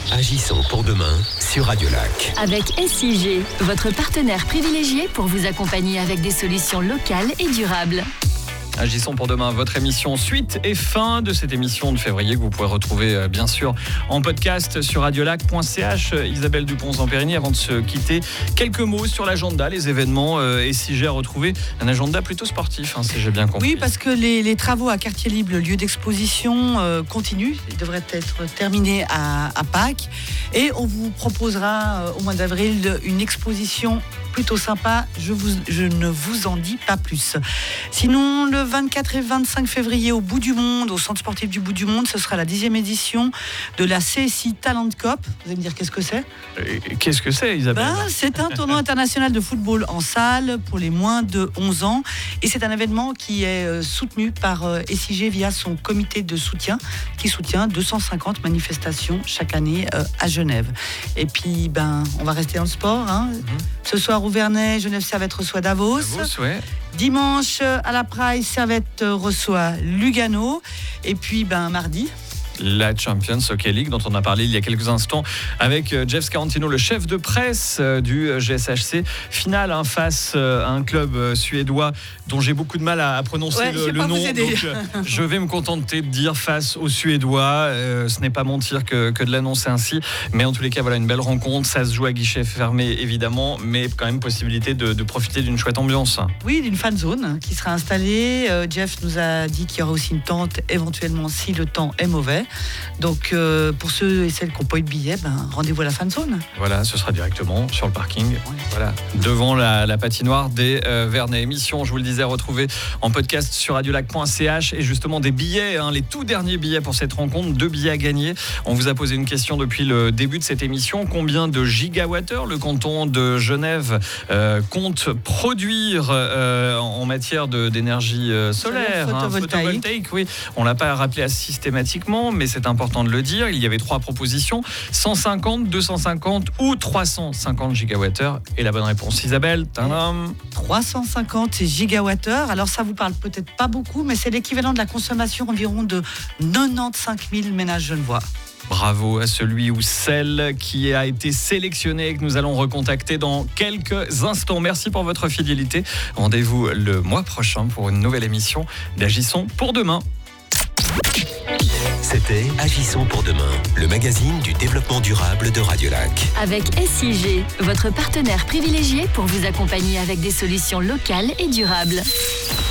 Agissons pour demain sur Radio Lac. Avec SIG, votre partenaire privilégié pour vous accompagner avec des solutions locales et durables. Agissons pour demain, votre émission suite et fin de cette émission de février que vous pouvez retrouver bien sûr en podcast sur radiolac.ch. Isabelle Dupont-Zampérini, avant de se quitter, quelques mots sur l'agenda, les événements et si j'ai retrouvé un agenda plutôt sportif, si j'ai bien compris. Oui, parce que les travaux à Quartier Libre, le lieu d'exposition, continuent. Ils devraient être terminés à Pâques. Et on vous proposera au mois d'avril une exposition plutôt sympa. Je ne vous en dis pas plus. Sinon, le 24 et 25 février au Bout du Monde, au Centre sportif du Bout du Monde, ce sera la 10e édition de la CSI Talent Cup. Vous allez me dire qu'est-ce que c'est ? Qu'est-ce que c'est, Isabelle ? C'est un tournoi international de football en salle pour les moins de 11 ans. Et c'est un événement qui est soutenu par SIG via son comité de soutien, qui soutient 250 manifestations chaque année à Genève. Et puis, on va rester dans le sport. Ce soir, au Vernet, Genève Servette reçoit Davos. Ouais. Dimanche, à la Praille, Servette reçoit Lugano. Et puis, mardi, la Champions Hockey League dont on a parlé il y a quelques instants avec Jeff Scarantino, le chef de presse du GSHC. Finale face à un club suédois dont j'ai beaucoup de mal à prononcer le nom. Donc je vais me contenter de dire face aux Suédois. Ce n'est pas mentir que de l'annoncer ainsi. Mais en tous les cas, voilà une belle rencontre. Ça se joue à guichet fermé évidemment, mais quand même possibilité de profiter d'une chouette ambiance. Oui, d'une fan zone qui sera installée. Jeff nous a dit qu'il y aura aussi une tente éventuellement si le temps est mauvais. Donc pour ceux et celles qui n'ont pas eu de billets, rendez-vous à la fan zone. Voilà, ce sera directement sur le parking, voilà, devant la patinoire des Vernet. Émission, je vous le disais, retrouvée en podcast sur radiolac.ch et justement des billets, les tout derniers billets pour cette rencontre, 2 billets à gagner. On vous a posé une question depuis le début de cette émission. Combien de gigawattheures le canton de Genève compte produire en matière d'énergie solaire, photovoltaïque, oui. On ne l'a pas rappelé systématiquement, mais c'est important de le dire. Il y avait 3 propositions, 150, 250 ou 350 gigawattheures. Et la bonne réponse, Isabelle, 350 gigawattheures. Alors ça vous parle peut-être pas beaucoup, mais c'est l'équivalent de la consommation environ de 95 000 ménages genevois. Bravo à celui ou celle qui a été sélectionné et que nous allons recontacter dans quelques instants. Merci pour votre fidélité. Rendez-vous le mois prochain pour une nouvelle émission d'Agissons pour demain. C'était Agissons pour demain, le magazine du développement durable de Radio Lac. Avec SIG, votre partenaire privilégié pour vous accompagner avec des solutions locales et durables.